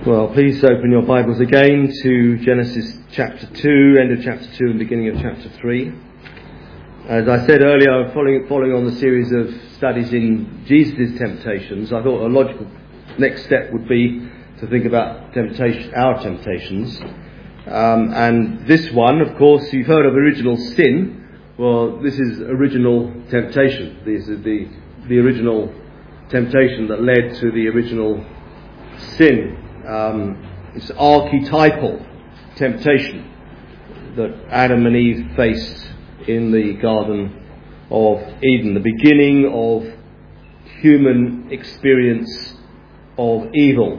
Well, please open your Bibles again to Genesis chapter 2, end of chapter 2 and beginning of chapter 3. As I said earlier, following on the series of studies in Jesus' temptations, I thought a logical next step would be to think about our temptations. And this one, of course, you've heard of original sin. Well, this is original temptation. This is the original temptation that led to the original sin. It's archetypal temptation that Adam and Eve faced in the Garden of Eden, the beginning of human experience of evil.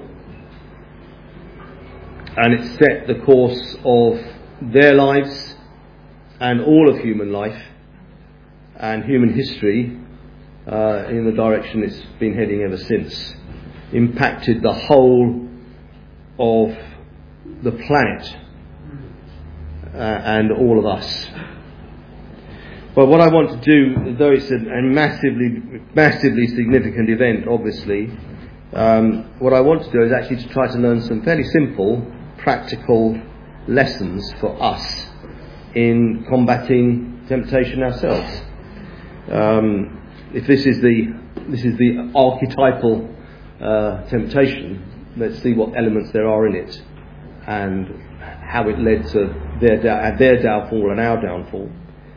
And it set the course of their lives and all of human life and human history in the direction it's been heading ever since. Impacted the whole of the planet and all of us. But what I want to do, though it's a massively significant event, obviously, what I want to do is actually to try to learn some fairly simple, practical lessons for us in combating temptation ourselves. If this is the archetypal temptation, let's see what elements there are in it and how it led to their downfall and our downfall,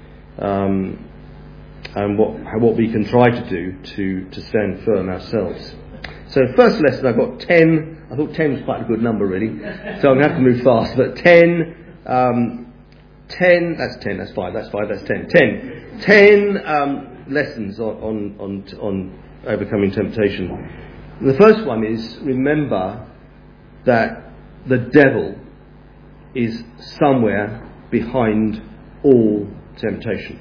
and what we can try to do to stand firm ourselves. So first lesson, I've got 10. I thought 10 was quite a good number really, so I'm going to have to move fast, but 10, that's 10, that's 5, that's 5, that's 10. 10 lessons on overcoming temptation. The first one is, remember that the devil is somewhere behind all temptation.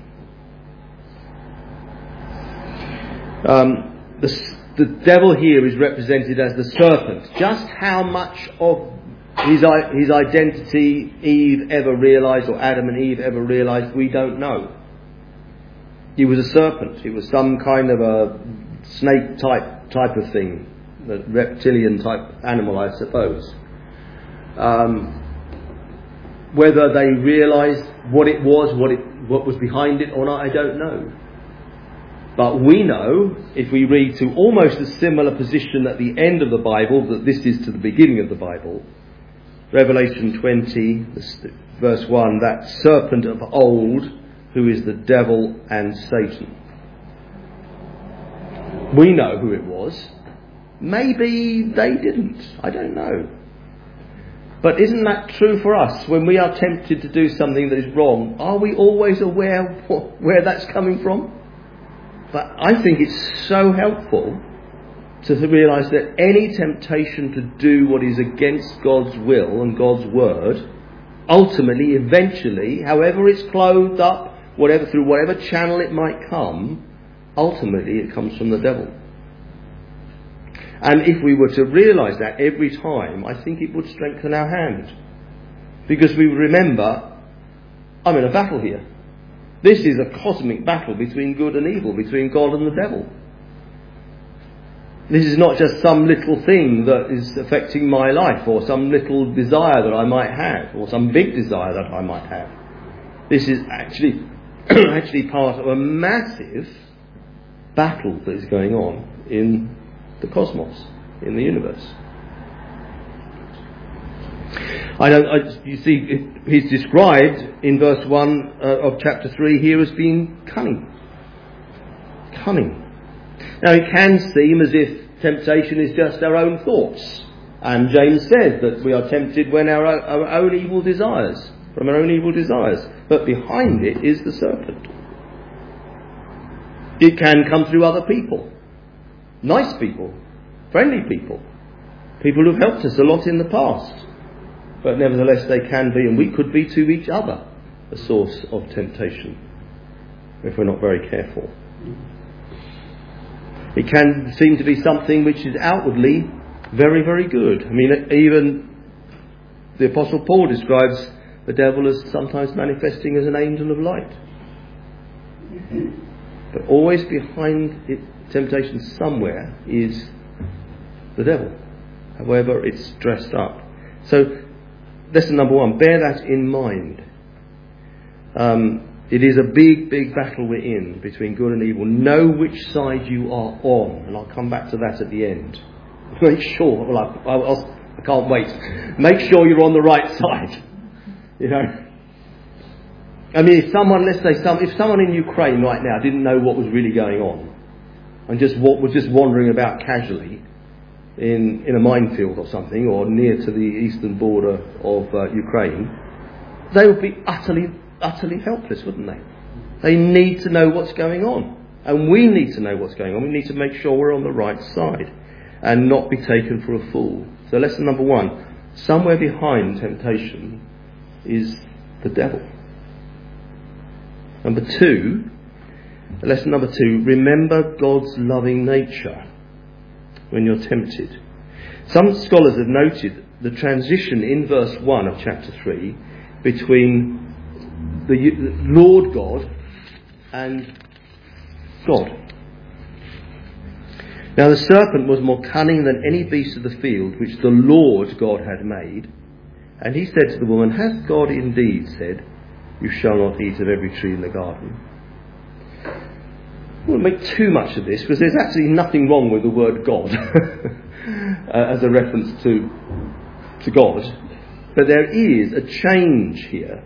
The devil here is represented as the serpent. Just how much of his identity Eve ever realised, or Adam and Eve ever realised, we don't know. He was a serpent. He was some kind of a snake type of thing, a reptilian type animal, I suppose. Whether they realised what it was, what was behind it or not, I don't know. But we know, if we read to almost a similar position at the end of the Bible, that this is to the beginning of the Bible, Revelation 20, verse 1, that serpent of old, who is the devil and Satan. We know who it was. Maybe they didn't. I don't know. But isn't that true for us? When we are tempted to do something that is wrong, are we always aware where that's coming from? But I think it's so helpful to realise that any temptation to do what is against God's will and God's word, ultimately, eventually, however it's clothed up, through whatever channel it might come, ultimately it comes from the devil. And if we were to realise that every time, I think it would strengthen our hand. Because we remember, I'm in a battle here. This is a cosmic battle between good and evil, between God and the devil. This is not just some little thing that is affecting my life, or some little desire that I might have, or some big desire that I might have. This is actually part of a massive battle that is going on in the cosmos, in the universe. You see, he's described in verse 1 of chapter 3 here as being cunning. Cunning. Now it can seem as if temptation is just our own thoughts. And James says that we are tempted when our own evil desires, from our own evil desires. But behind it is the serpent. It can come through other people. Nice people, friendly people, people who've helped us a lot in the past, but nevertheless they can be, and we could be to each other, a source of temptation if we're not very careful. It can seem to be something which is outwardly very, very good. I mean, even the Apostle Paul describes the devil as sometimes manifesting as an angel of light. But always behind it, temptation somewhere is the devil. however it's dressed up. So, lesson number one, bear that in mind. It is a big, big battle we're in between good and evil. Know which side you are on, and I'll come back to that at the end. Make sure, I can't wait. Make sure you're on the right side. You know. I mean, if someone in Ukraine right now didn't know what was really going on, and was just wandering about casually in a minefield or something, or near to the eastern border of Ukraine, they would be utterly helpless, wouldn't they? They need to know what's going on. And we need to know what's going on. We need to make sure we're on the right side and not be taken for a fool. So lesson number one, somewhere behind temptation is the devil. Lesson number two, remember God's loving nature when you're tempted. Some scholars have noted the transition in verse 1 of chapter 3 between the Lord God and God. Now the serpent was more cunning than any beast of the field which the Lord God had made. And he said to the woman, hath God indeed said, you shall not eat of every tree in the garden? I won't make too much of this, because there's actually nothing wrong with the word God as a reference to God. But there is a change here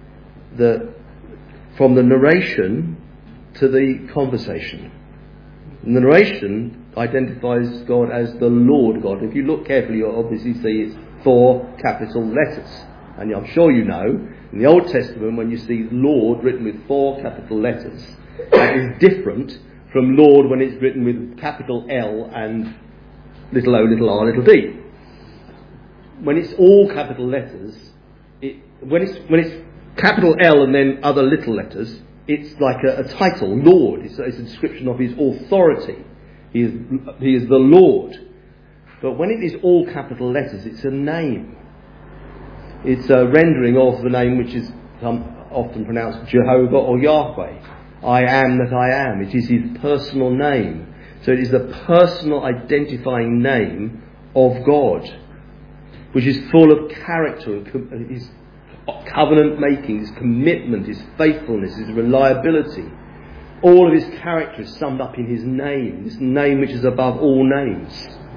from the narration to the conversation. The narration identifies God as the Lord God. If you look carefully, you'll obviously see it's 4 capital letters. And I'm sure you know, in the Old Testament, when you see Lord written with 4 capital letters, that is different from Lord when it's written with capital L and little o, little r, little d. When it's all capital letters, when it's capital L and then other little letters, it's like a title, Lord. It's a description of his authority. He is the Lord. But when it is all capital letters, it's a name. It's a rendering of the name which is often pronounced Jehovah or Yahweh. I am that I am. It is his personal name. So it is the personal identifying name of God, which is full of character, his covenant making, his commitment, his faithfulness, his reliability. All of his character is summed up in his name, this name which is above all names.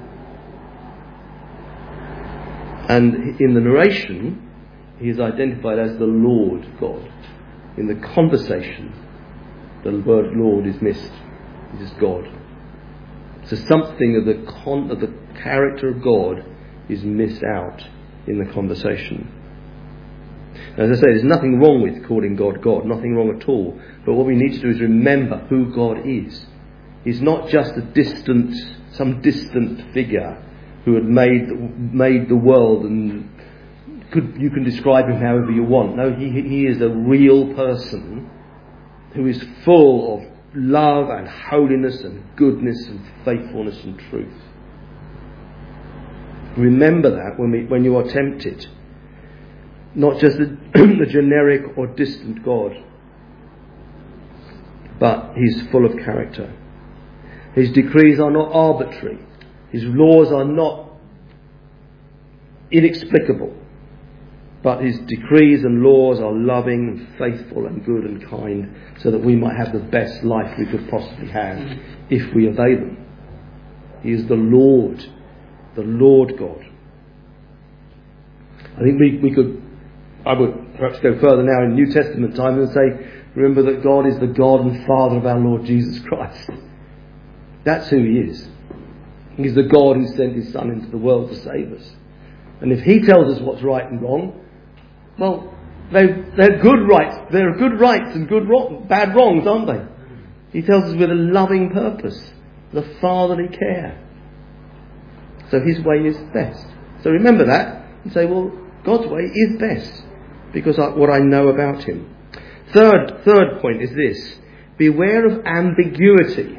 And in the narration, he is identified as the Lord God. In the conversation, the word Lord is missed. It is God. So something of the character of God is missed out in the conversation. As I say, there's nothing wrong with calling God God, nothing wrong at all. But what we need to do is remember who God is. He's not just some distant figure who had made the world, and you can describe him however you want. No, he is a real person who is full of love and holiness and goodness and faithfulness and truth. Remember that when you are tempted. Not just the generic or distant God, but he's full of character. His decrees are not arbitrary. His laws are not inexplicable. But his decrees and laws are loving and faithful and good and kind, so that we might have the best life we could possibly have if we obey them. He is the Lord God. I think I would perhaps go further now in New Testament time and say, remember that God is the God and Father of our Lord Jesus Christ. That's who he is. He's the God who sent his Son into the world to save us. And if he tells us what's right and wrong, well, they're good rights. There are good rights and bad wrongs, aren't they? He tells us with a loving purpose, the fatherly care. So his way is best. So remember that and say, well, God's way is best because what I know about him. Third point is this: beware of ambiguity.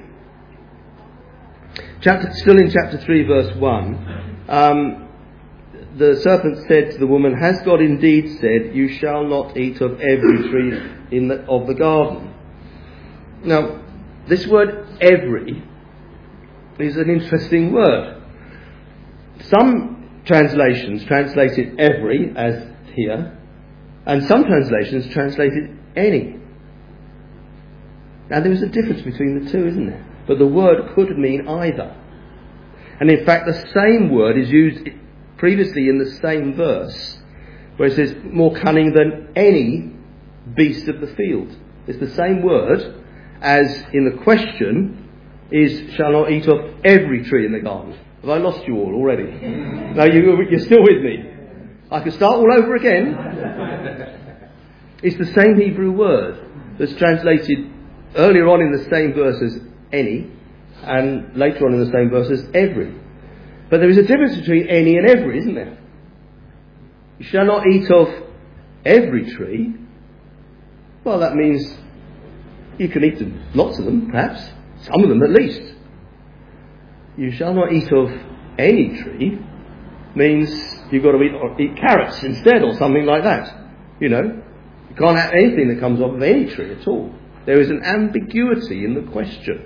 Still in chapter 3, verse 1. The serpent said to the woman, has God indeed said, you shall not eat of every tree of the garden? Now, this word every is an interesting word. Some translations translate it every, as here, and some translations translate it any. Now there is a difference between the two, isn't there? But the word could mean either. And in fact the same word is used previously in the same verse, where it says, more cunning than any beast of the field. It's the same word as in the question is, shall not eat of every tree in the garden. Have I lost you all already? No, you're still with me. I can start all over again. It's the same Hebrew word that's translated earlier on in the same verse as any, and later on in the same verse as every. But there is a difference between any and every, isn't there? You shall not eat of every tree. Well, that means you can eat them, lots of them, perhaps, some of them at least. You shall not eat of any tree means you've got to eat carrots instead, or something like that. You know, you can't have anything that comes off of any tree at all. There is an ambiguity in the question.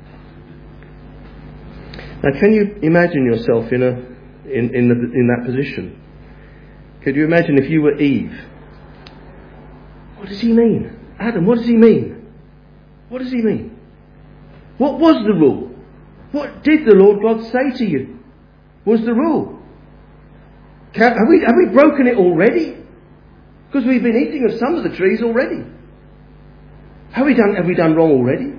Now, can you imagine yourself in that position? Could you imagine if you were Eve? What does he mean? Adam, what does he mean? What does he mean? What was the rule? What did the Lord God say to you? Was the rule? Have we broken it already? Because we've been eating of some of the trees already. Have we done wrong already?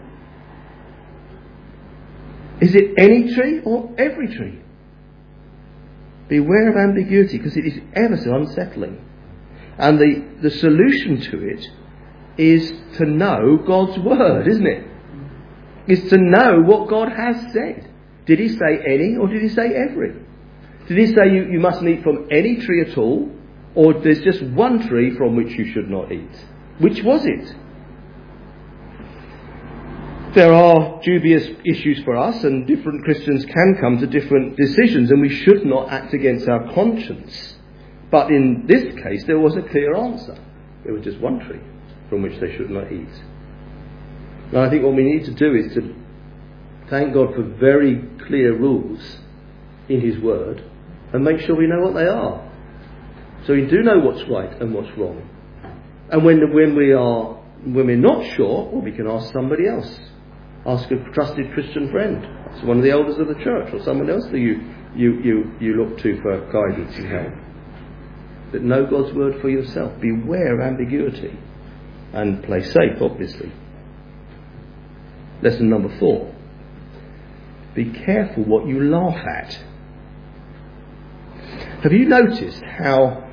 Is it any tree or every tree? Beware of ambiguity, because it is ever so unsettling. And the solution to it is to know God's word, isn't it? Is to know what God has said. Did he say any, or did he say every? Did he say you mustn't eat from any tree at all, or there's just one tree from which you should not eat? Which was it? There are dubious issues for us, and different Christians can come to different decisions, and we should not act against our conscience. But in this case, there was a clear answer. There was just one tree from which they should not eat. And I think what we need to do is to thank God for very clear rules in his word, and make sure we know what they are. So we do know what's right and what's wrong. And when we're not sure, well, we can ask somebody else. Ask a trusted Christian friend. Ask one of the elders of the church, or someone else that you look to for guidance and help. But know God's word for yourself. Beware of ambiguity. And play safe, obviously. Lesson number 4. Be careful what you laugh at. Have you noticed how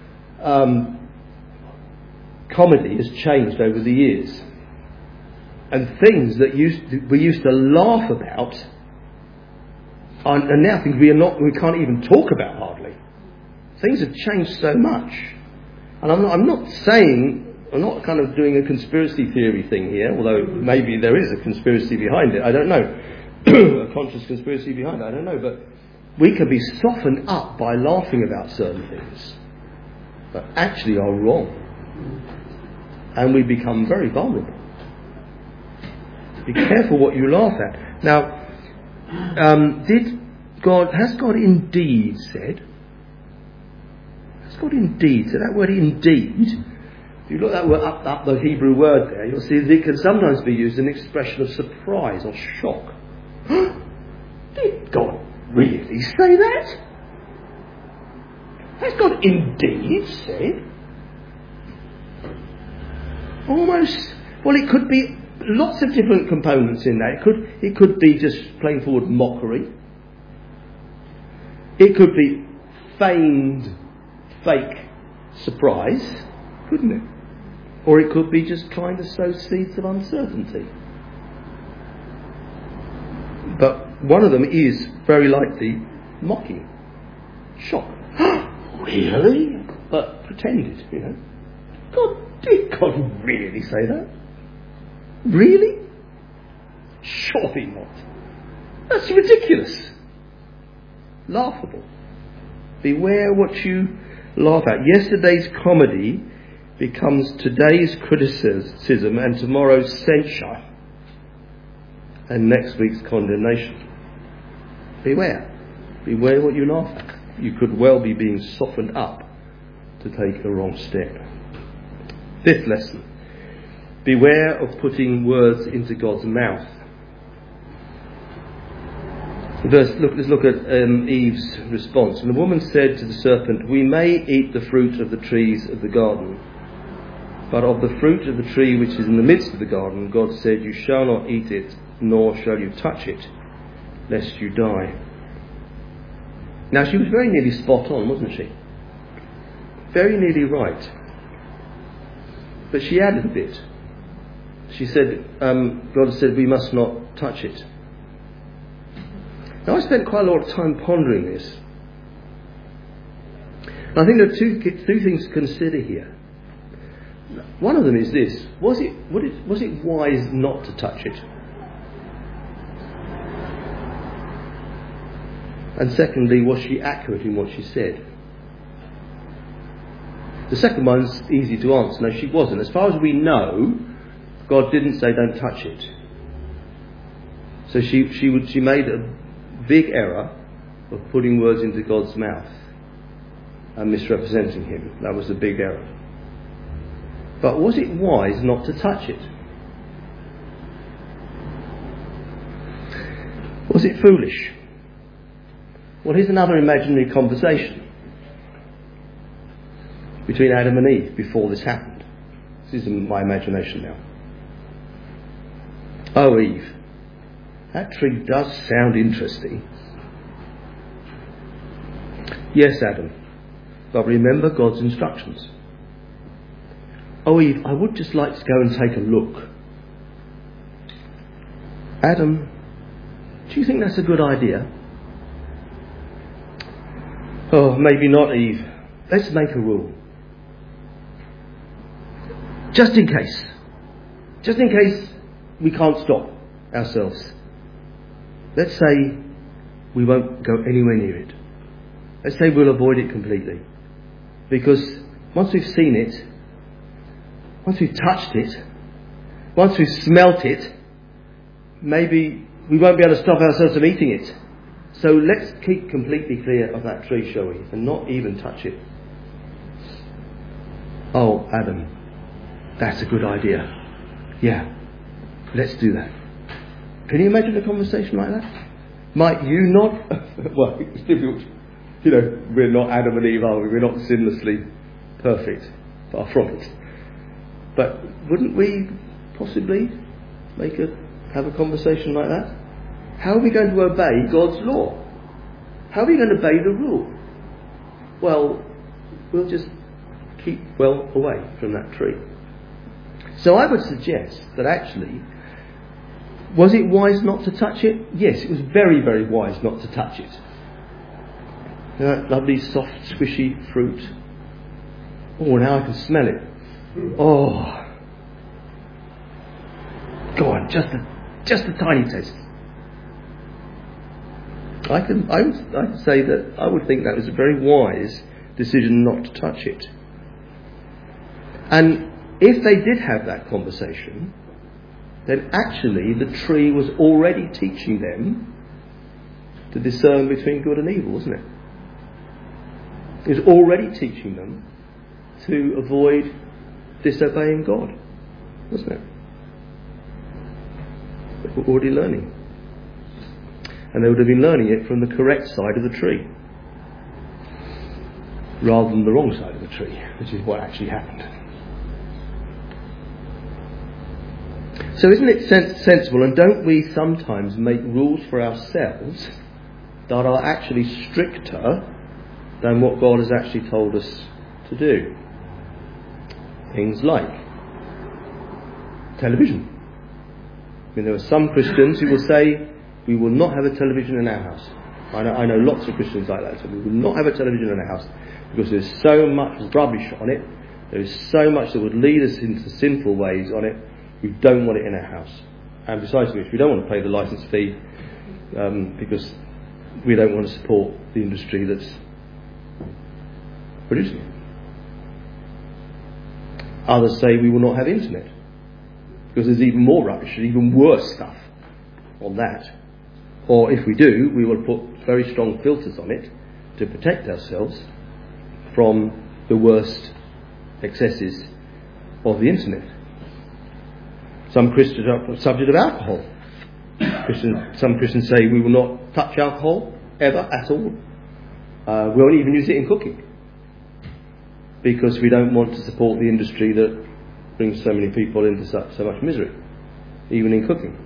comedy has changed over the years? And things that we used to laugh about, and now things we can't even talk about hardly. Things have changed so much. And I'm not kind of doing a conspiracy theory thing here, although maybe there is a conspiracy behind it, I don't know. A conscious conspiracy behind it, I don't know. But we can be softened up by laughing about certain things that actually are wrong. And we become very vulnerable. Be careful what you laugh at. Now, has God indeed said? Has God indeed said? That word indeed, if you look that word up the Hebrew word there, you'll see that it can sometimes be used as an expression of surprise or shock. Did God really say that? Has God indeed said? Almost. Well, it could be lots of different components in that. It could be just plain forward mockery. It could be feigned, fake surprise, couldn't it? Or it could be just trying to sow seeds of uncertainty. But one of them is very likely mocking, shock. Really? But pretended, you know. Did God really say that? Really? Surely not. That's ridiculous. Laughable. Beware what you laugh at. Yesterday's comedy becomes today's criticism and tomorrow's censure and next week's condemnation. Beware. Beware what you laugh at. You could well be being softened up to take a wrong step. Fifth lesson. Beware of putting words into God's mouth. Let's look at Eve's response. And the woman said to the serpent, "We may eat the fruit of the trees of the garden. But of the fruit of the tree which is in the midst of the garden, God said, you shall not eat it, nor shall you touch it, lest you die." Now she was very nearly spot on, wasn't she? Very nearly right. But she added a bit. She said, God said we must not touch it. Now I spent quite a lot of time pondering this. And I think there are two things to consider here. One of them is this: was it wise not to touch it? And secondly, was she accurate in what she said? The second one's easy to answer. No, she wasn't. As far as we know, God didn't say don't touch it. So she made a big error of putting words into God's mouth and misrepresenting him. That was a big error. But was it wise not to touch it? Was it foolish? Well, here's another imaginary conversation between Adam and Eve before this happened. This is my imagination now. "Oh, Eve, that tree does sound interesting." "Yes, Adam, but remember God's instructions." "Oh, Eve, I would just like to go and take a look." "Adam, do you think that's a good idea?" "Oh, maybe not, Eve. Let's make a rule. Just in case we can't stop ourselves. Let's say we won't go anywhere near it. Let's say we'll avoid it completely. Because once we've seen it, once we've touched it, once we've smelt it, maybe we won't be able to stop ourselves from eating it. So let's keep completely clear of that tree, shall we? And not even touch it." "Oh, Adam, that's a good idea. Yeah, let's do that." Can you imagine a conversation like that? Might you not? Well, it's difficult. We're not Adam and Eve, are we? We're not sinlessly perfect. Far from it. But wouldn't we possibly have a conversation like that? How are we going to obey God's law? How are we going to obey the rule? Well, we'll just keep well away from that tree. So I would suggest that actually, was it wise not to touch it? Yes, it was very, very wise not to touch it. That lovely, soft, squishy fruit. Oh, now I can smell it. Oh, go on, just a tiny taste. I would say that I would think that was a very wise decision not to touch it. And if they did have that conversation, then actually the tree was already teaching them to discern between good and evil, wasn't it? It was already teaching them to avoid disobeying God, wasn't it? They were already learning. And they would have been learning it from the correct side of the tree, rather than the wrong side of the tree, which is what actually happened. So isn't it sensible, and don't we sometimes make rules for ourselves that are actually stricter than what God has actually told us to do? Things like television. I mean, there are some Christians who will say, we will not have a television in our house. I know lots of Christians like that. So we will not have a television in our house because there's so much rubbish on it. There is so much that would lead us into sinful ways on it. We don't want it in our house. And besides which, we don't want to pay the license fee because we don't want to support the industry that's producing it. Others say we will not have internet because there's even more rubbish and even worse stuff on that. Or if we do, we will put very strong filters on it to protect ourselves from the worst excesses of the internet. Some Christians are subject of alcohol. Some Christians say we will not touch alcohol ever at all. We won't even use it in cooking because we don't want to support the industry that brings so many people into so much misery, even in cooking.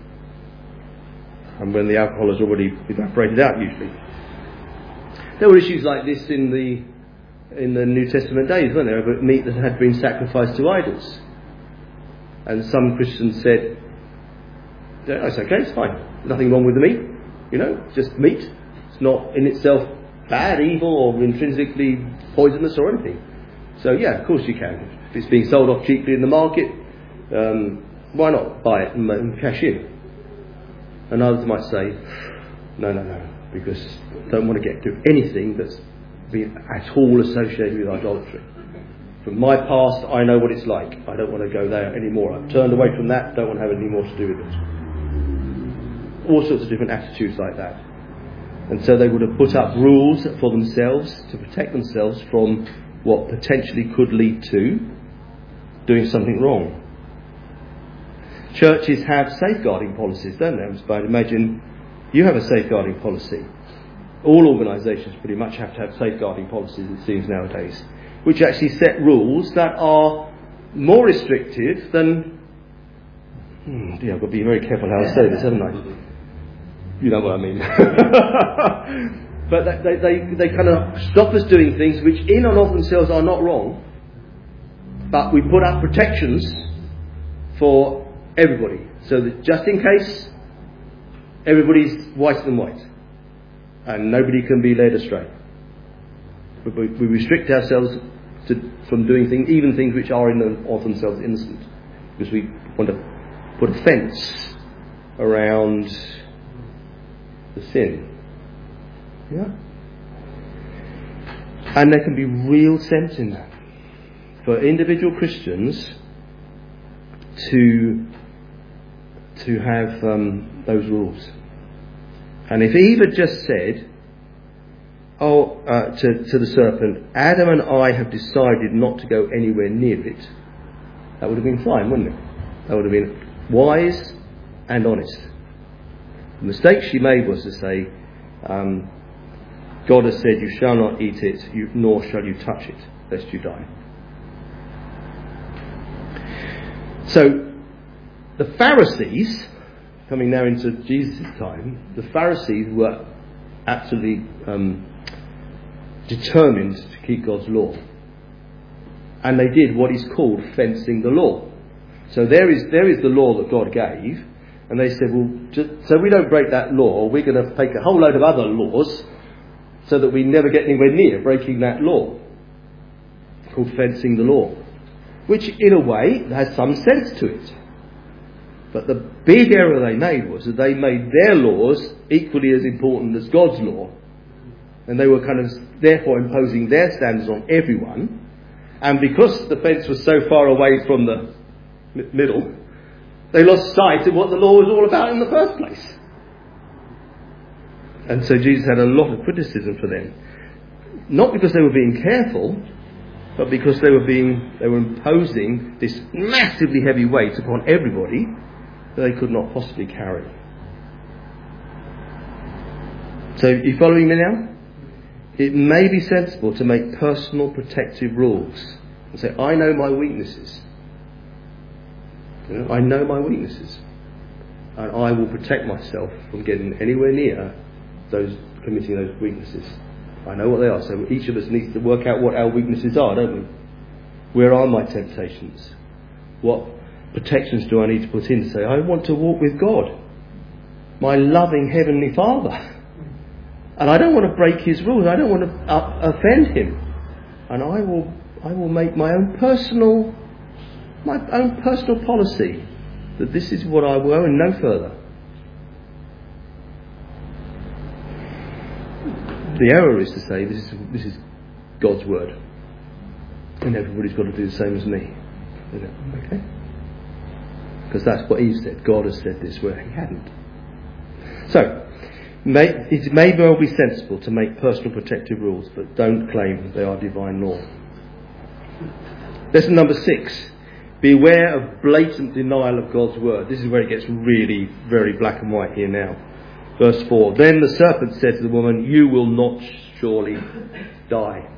And when the alcohol has already evaporated out, usually. There were issues like this in the New Testament days, weren't there, about meat that had been sacrificed to idols. And some Christians said, "That's okay, it's fine. Nothing wrong with the meat. Just meat. It's not in itself bad, evil, or intrinsically poisonous or anything. So yeah, of course you can. If it's being sold off cheaply in the market, why not buy it and cash in?" And others might say, no, because I don't want to get to anything that's been at all associated with idolatry. From my past, I know what it's like. I don't want to go there anymore. I've turned away from that, don't want to have any more to do with it. All sorts of different attitudes like that. And so they would have put up rules for themselves to protect themselves from what potentially could lead to doing something wrong. Churches have safeguarding policies, don't they? I'd imagine you have a safeguarding policy. All organisations pretty much have to have safeguarding policies, it seems nowadays, which actually set rules that are more restrictive than... I've got to be very careful how I say this, haven't I? You know what I mean. But they kind of stop us doing things which in and of themselves are not wrong, but we put up protections for everybody, so that just in case, everybody's whiter than white and nobody can be led astray. We restrict ourselves from doing things, even things which are in and of themselves innocent, because we want to put a fence around the sin. Yeah? And there can be real sense in that for individual Christians to have those rules. And if Eve had just said, to the serpent, "Adam and I have decided not to go anywhere near it," that would have been fine, wouldn't it? That would have been wise and honest. The mistake she made was to say, God has said, "You shall not eat it, nor shall you touch it, lest you die." So, the Pharisees, coming now into Jesus' time, the Pharisees were absolutely determined to keep God's law. And they did what is called fencing the law. So there is the law that God gave, and they said, well, so we don't break that law, we're going to take a whole load of other laws so that we never get anywhere near breaking that law. It's called fencing the law, which in a way has some sense to it. But the big error they made was that they made their laws equally as important as God's law. And they were kind of therefore imposing their standards on everyone. And because the fence was so far away from the middle, they lost sight of what the law was all about in the first place. And so Jesus had a lot of criticism for them. Not because they were being careful, but because they were imposing this massively heavy weight upon everybody that they could not possibly carry. So, you following me now? It may be sensible to make personal protective rules and say, I know my weaknesses. I know my weaknesses, and I will protect myself from getting anywhere near committing those weaknesses. I know what they are. So each of us needs to work out what our weaknesses are, don't we? Where are my temptations? What protections do I need to put in to say, I want to walk with God, my loving Heavenly Father, and I don't want to break His rules. I don't want to offend Him, and I will make my own personal policy that this is what I will, and no further. The error is to say this is God's word, and everybody's got to do the same as me. Okay? Because that's what Eve said. God has said this where He hadn't. So, It may well be sensible to make personal protective rules, but don't claim they are divine law. Lesson number 6. Beware of blatant denial of God's word. This is where it gets really very black and white here now. Verse 4. Then the serpent said to the woman, you will not surely die.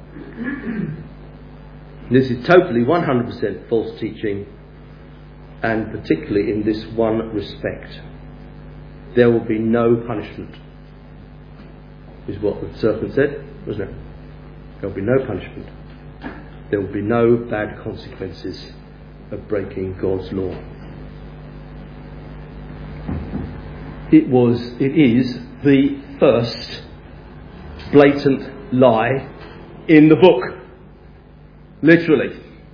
This is totally 100% false teaching, and particularly in this one respect. There will be no punishment, is what the serpent said, wasn't it? There will be no punishment. There will be no bad consequences of breaking God's law. It is the first blatant lie in the book. Literally.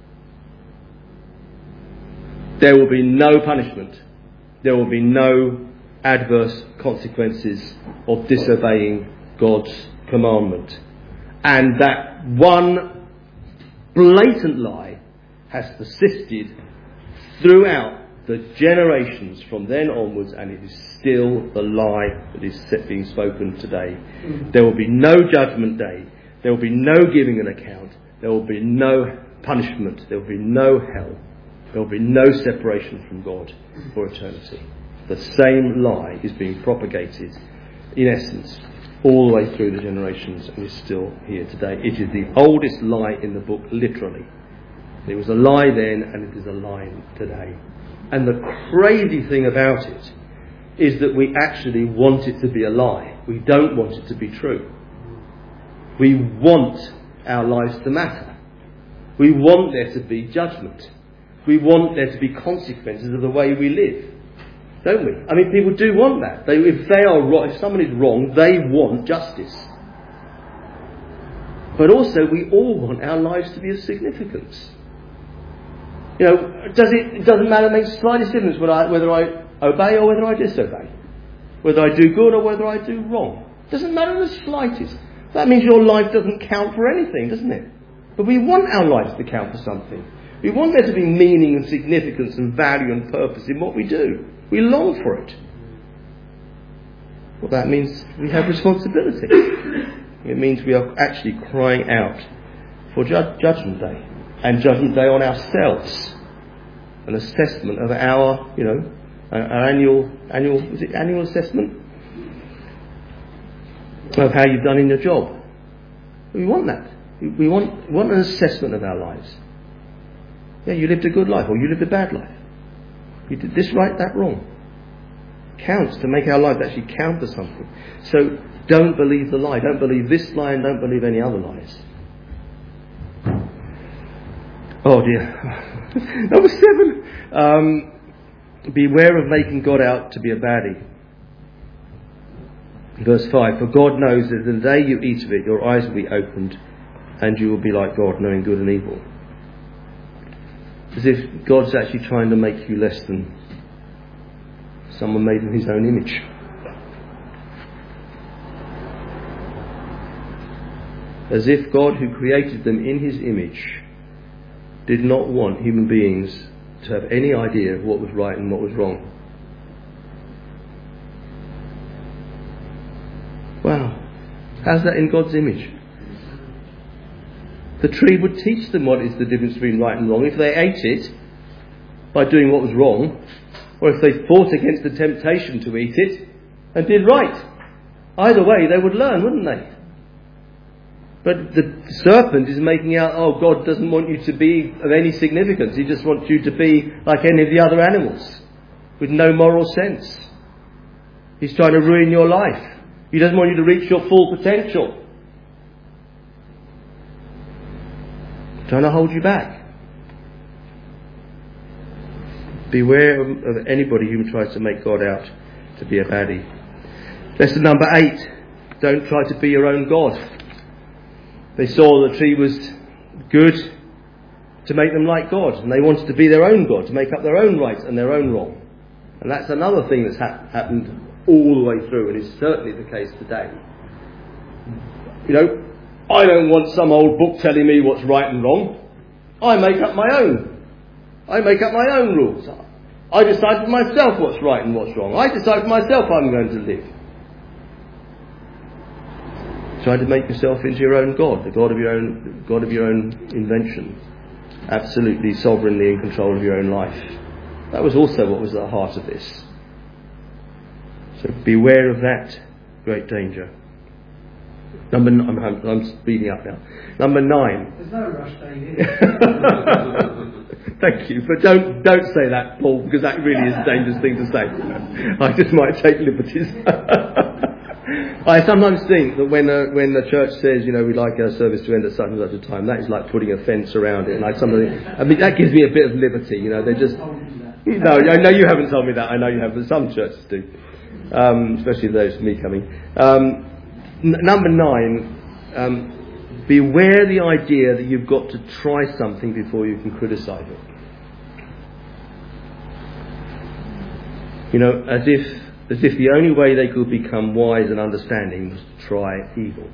There will be no punishment. There will be no adverse consequences of disobeying God's commandment. And that one blatant lie has persisted throughout the generations from then onwards, and it is still the lie that is being spoken today. There will be no judgment day. There will be no giving an account. There will be no punishment. There will be no hell. There will be no separation from God for eternity. The same lie is being propagated, in essence, all the way through the generations, and is still here today. It is the oldest lie in the book, literally. It was a lie then, and it is a lie today. And the crazy thing about it is that we actually want it to be a lie. We don't want it to be true. We want our lives to matter. We want there to be judgment. We want there to be consequences of the way we live. Don't we? I mean, people do want that. If someone is wrong, they want justice. But also, we all want our lives to be of significance. You know, it doesn't matter, it makes the slightest difference whether I obey or whether I disobey. Whether I do good or whether I do wrong. It doesn't matter the slightest. That means your life doesn't count for anything, doesn't it? But we want our lives to count for something. We want there to be meaning and significance and value and purpose in what we do. We long for it. Well, that means we have responsibility. It means we are actually crying out for Judgment Day. And Judgment Day on ourselves. An assessment of our annual assessment of how you've done in your job. We want that. We want an assessment of our lives. Yeah, you lived a good life or you lived a bad life. You did this right, that wrong. Counts to make our lives actually count for something. So don't believe the lie. Don't believe this lie and don't believe any other lies. Oh dear. Number 7. Beware of making God out to be a baddie. Verse 5. For God knows that the day you eat of it, your eyes will be opened and you will be like God, knowing good and evil. As if God's actually trying to make you less than someone made in his own image. As if God, who created them in his image, did not want human beings to have any idea of what was right and what was wrong. Wow. How's that in God's image? The tree would teach them what is the difference between right and wrong if they ate it by doing what was wrong, or if they fought against the temptation to eat it and did right. Either way, they would learn, wouldn't they? But the serpent is making out, oh, God doesn't want you to be of any significance. He just wants you to be like any of the other animals, with no moral sense. He's trying to ruin your life. He doesn't want you to reach your full potential. Trying to hold you back. Beware of anybody who tries to make God out to be a baddie. Lesson number 8. Don't try to be your own God. They saw the tree was good to make them like God, and they wanted to be their own God, to make up their own right and their own wrong. And that's another thing that's happened all the way through, and is certainly the case today. You know, I don't want some old book telling me what's right and wrong. I make up my own. I make up my own rules. I decide for myself what's right and what's wrong. I decide for myself how I'm going to live. Trying to make yourself into your own God, the God of your own invention, absolutely sovereignly in control of your own life. That was also what was at the heart of this. So beware of that great danger. I'm speeding up now. Number 9. There's no rush, David. Thank you, but don't say that, Paul, because that really is a dangerous thing to say. I just might take liberties. I sometimes think that when the church says, we'd like our service to end at such and such a time, that is like putting a fence around it. And that gives me a bit of liberty. They just. No, I know you haven't told me that. I know you have, but some churches do, especially those me coming. Number 9. Beware the idea that you've got to try something before you can criticise it. As if the only way they could become wise and understanding was to try evil.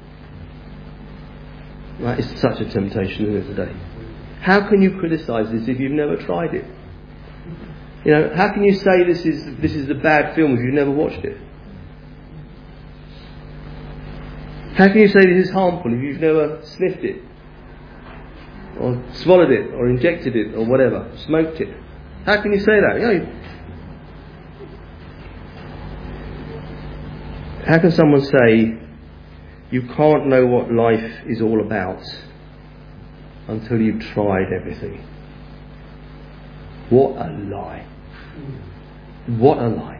That is such a temptation, isn't it, today? How can you criticise this if you've never tried it? How can you say this is a bad film if you've never watched it? How can you say this is harmful if you've never sniffed it, or swallowed it, or injected it, or whatever, smoked it? How can you say that? How can someone say you can't know what life is all about until you've tried everything? What a lie. What a lie.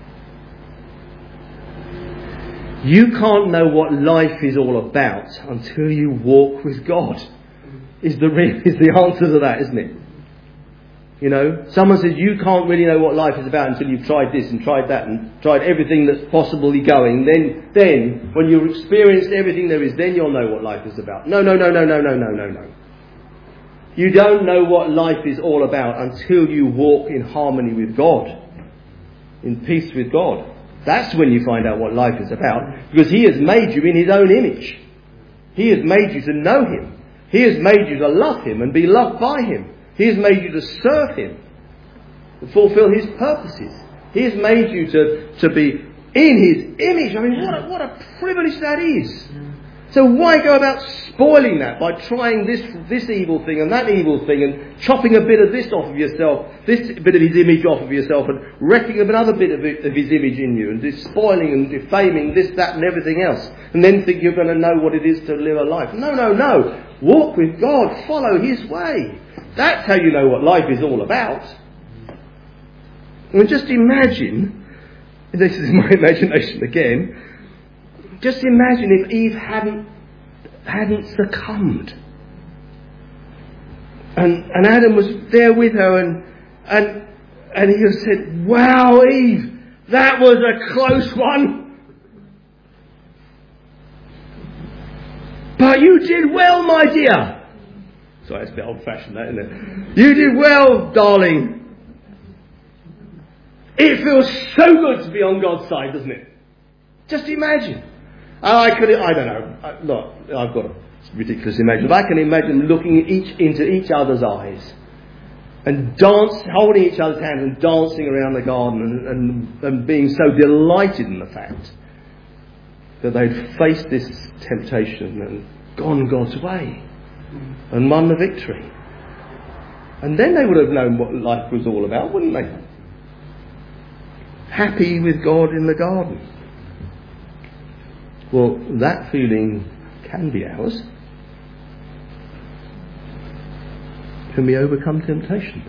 You can't know what life is all about until you walk with God. Is the answer to that, isn't it? Someone says you can't really know what life is about until you've tried this and tried that and tried everything that's possibly going. Then when you've experienced everything there is, then you'll know what life is about. No. You don't know what life is all about until you walk in harmony with God, in peace with God. That's when you find out what life is about, because He has made you in His own image. He has made you to know Him. He has made you to love Him and be loved by Him. He has made you to serve Him, to fulfill His purposes. He has made you to be in His image. I mean, what a privilege that is. So why go about spoiling that by trying this evil thing and that evil thing and chopping a bit of this off of yourself, this bit of His image off of yourself, and wrecking another bit of His image in you, and despoiling and defaming this, that and everything else, and then think you're going to know what it is to live a life. No. Walk with God. Follow His way. That's how you know what life is all about. I mean, just imagine, this is my imagination again, just imagine if Eve hadn't succumbed. And Adam was there with her and he said, "Wow, Eve, that was a close one. But you did well, my dear." Sorry, it's a bit old-fashioned, that, isn't it? "You did well, darling." It feels so good to be on God's side, doesn't it? Just imagine. I don't know. Look, I've got a ridiculous imagination. But I can imagine looking into each other's eyes and holding each other's hands and dancing around the garden and being so delighted in the fact that they'd faced this temptation and gone God's way and won the victory. And then they would have known what life was all about, wouldn't they? Happy with God in the garden. Well, that feeling can be ours. Can we overcome temptation?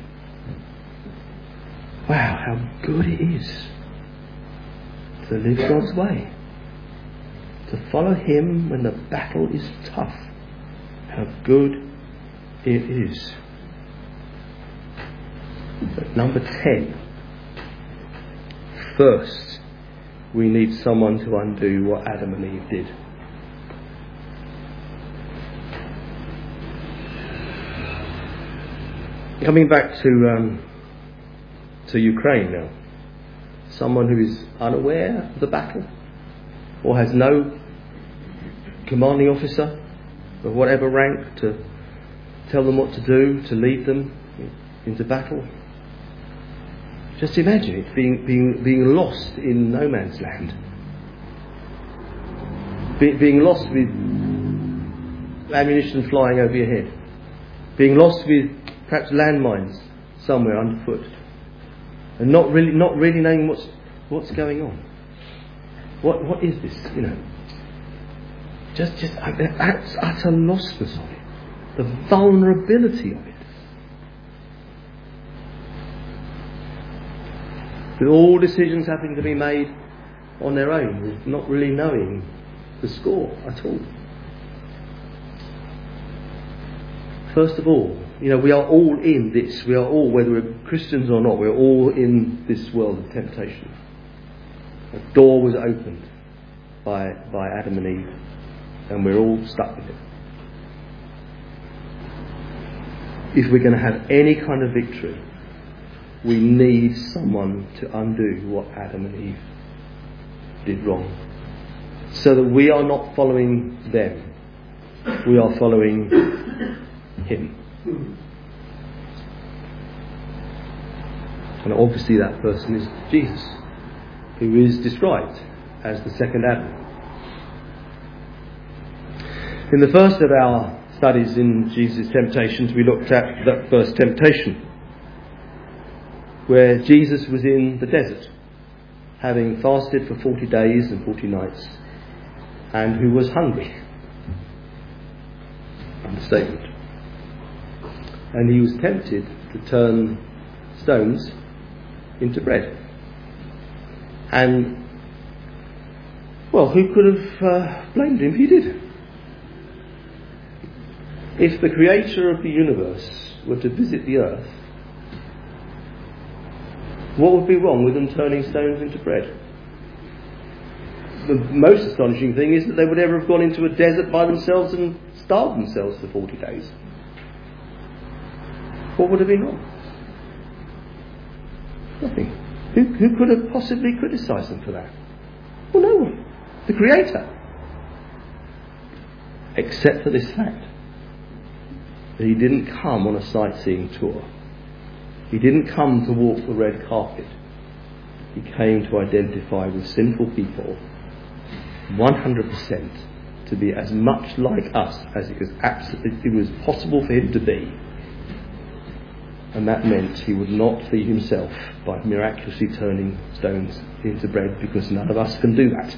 Wow, how good it is to live God's way. To follow Him when the battle is tough. How good it is. But number 10. First, we need someone to undo what Adam and Eve did. Coming back to Ukraine now. Someone who is unaware of the battle, or has no commanding officer of whatever rank to tell them what to do, to lead them into battle. Just imagine it being lost in no man's land. being lost with ammunition flying over your head, being lost with perhaps landmines somewhere underfoot, and not really knowing what's going on. What is this? Just utter lostness of it, the vulnerability of it. With all decisions having to be made on their own, with not really knowing the score at all. First of all, we are all in this. We are all, whether we're Christians or not, we're all in this world of temptation. A door was opened by Adam and Eve, and we're all stuck with it. If we're going to have any kind of victory, we need someone to undo what Adam and Eve did wrong, so that we are not following them, we are following Him. And obviously that person is Jesus, who is described as the second Adam. In the first of our studies in Jesus' temptations, we looked at that first temptation, where Jesus was in the desert, having fasted for 40 days and 40 nights, and who was hungry. Understatement. And he was tempted to turn stones into bread. And, well, who could have blamed him if he did? If the creator of the universe were to visit the earth, what would be wrong with them turning stones into bread? The most astonishing thing is that they would ever have gone into a desert by themselves and starved themselves for 40 days. What would have been wrong? Nothing. Who could have possibly criticised them for that? Well, no one. The Creator. Except for this fact that he didn't come on a sightseeing tour. He didn't come to walk the red carpet. He came to identify with sinful people 100%, to be as much like us as it was possible for him to be. And that meant he would not feed himself by miraculously turning stones into bread, because none of us can do that.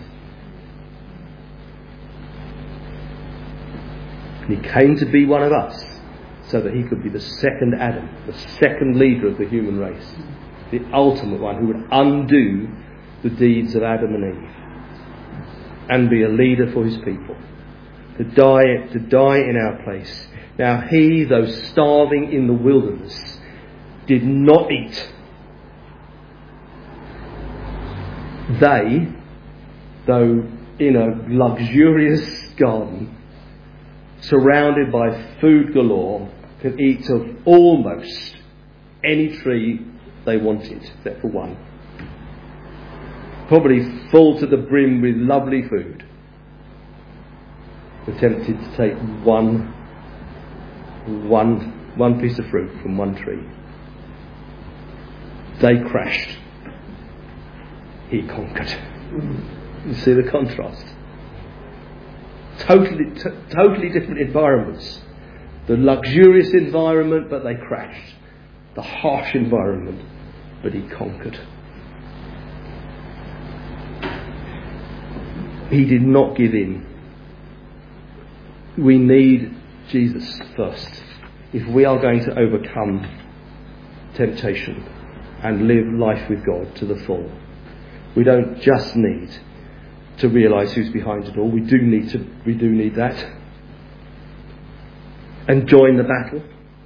And he came to be one of us, so that he could be the second Adam, the second leader of the human race, the ultimate one who would undo the deeds of Adam and Eve and be a leader for his people, to die in our place. Now he, though starving in the wilderness, did not eat. They, though in a luxurious garden, surrounded by food galore, could eat of almost any tree they wanted, except for one. Probably full to the brim with lovely food. Were tempted to take one piece of fruit from one tree. They crashed. He conquered. You see the contrast? Totally different environments. The luxurious environment, but they crashed. The harsh environment, but he conquered. He did not give in. We need Jesus first if we are going to overcome temptation and live life with God to the full. We don't just need to realise who's behind it all. We do need that. And join the battle.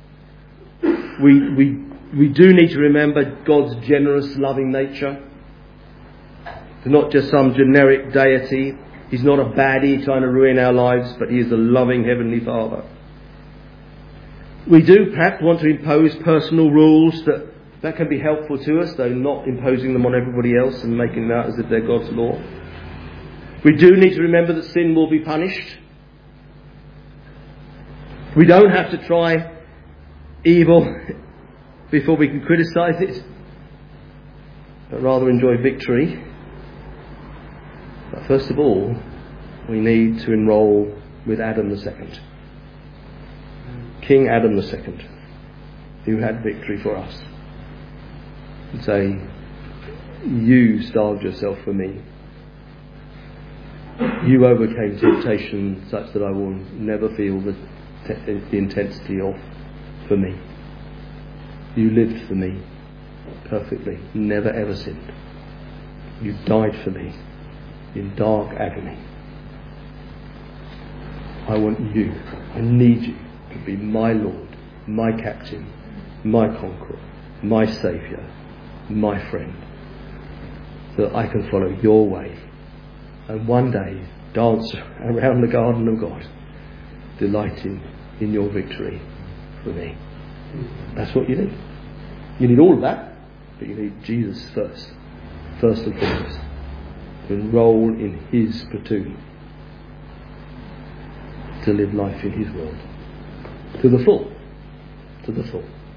We do need to remember God's generous, loving nature. He's not just some generic deity. He's not a baddie trying to ruin our lives, but he is a loving Heavenly Father. We do perhaps want to impose personal rules that can be helpful to us, though not imposing them on everybody else and making them out as if they're God's law. We do need to remember that sin will be punished. We don't have to try evil before we can criticise it, but rather enjoy victory. But first of all, We need to enroll with Adam II. King Adam II, who had victory for us. And say, you starved yourself for me. You overcame temptation such that I will never feel the intensity of for me. You lived for me perfectly, never ever sinned. You died for me in dark agony. I want you, I need you to be my Lord, my captain, my conqueror, my saviour, my friend, so that I can follow your way and one day dance around the garden of God, delighting in your victory for me. That's what you need. You need all of that, but you need Jesus first and foremost, to enroll in his platoon, to live life in his world to the full.